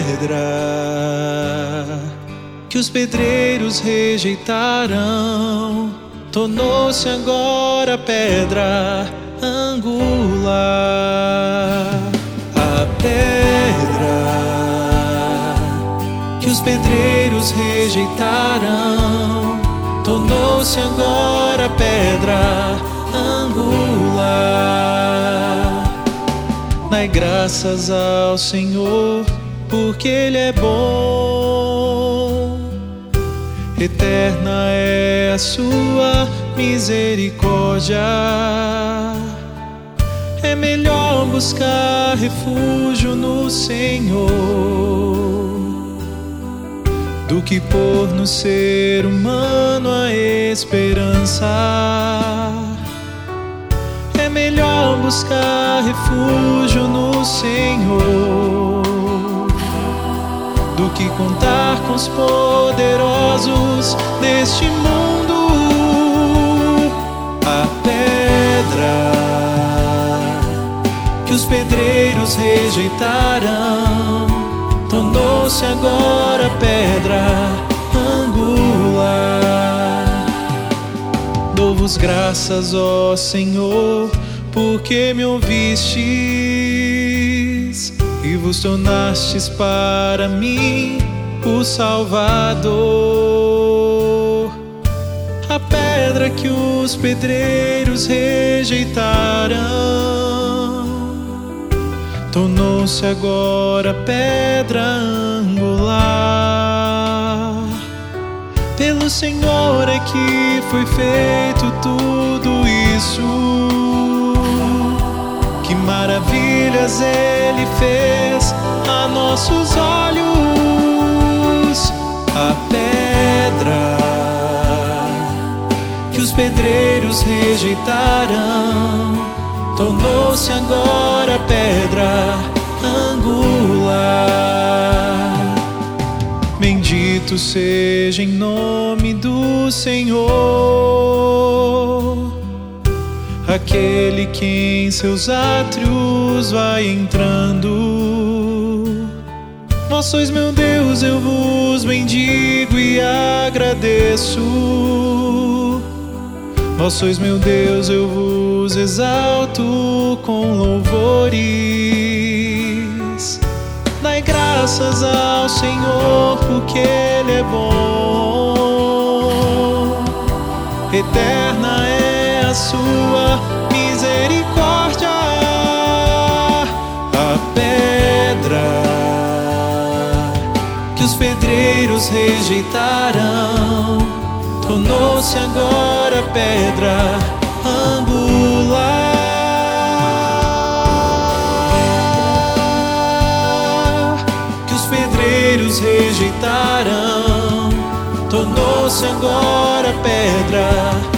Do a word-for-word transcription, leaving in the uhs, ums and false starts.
pedra que os pedreiros rejeitaram tornou-se agora pedra angular. A pedra que os pedreiros rejeitaram tornou-se agora pedra angular. Dai graças ao Senhor, porque Ele é bom. Eterna é a sua misericórdia. É melhor buscar refúgio no Senhor do que pôr no ser humano a esperança. É melhor buscar refúgio no Senhor do que contar com os poderosos deste mundo. A pedra que os pedreiros rejeitaram tornou-se agora pedra angular. Dou-vos graças, ó Senhor, porque me ouvistes e vos tornastes para mim o Salvador. A pedra que os pedreiros rejeitaram tornou-se agora pedra angular. Pelo Senhor é que foi feito tudo isso. Que maravilhas Ele fez a nossos olhos. A pedra que os pedreiros rejeitaram tornou-se agora pedra angular. Bendito seja em nome do Senhor aquele que em seus átrios vai entrando. Vós sois meu Deus, eu vos bendigo e agradeço. Vós sois meu Deus, eu vos exalto com louvores. Dai graças ao Senhor, porque Ele é bom. Eterna é a sua misericórdia. A pedra que os pedreiros rejeitaram tornou-se agora pedra angular. Que os pedreiros rejeitaram tornou-se agora pedra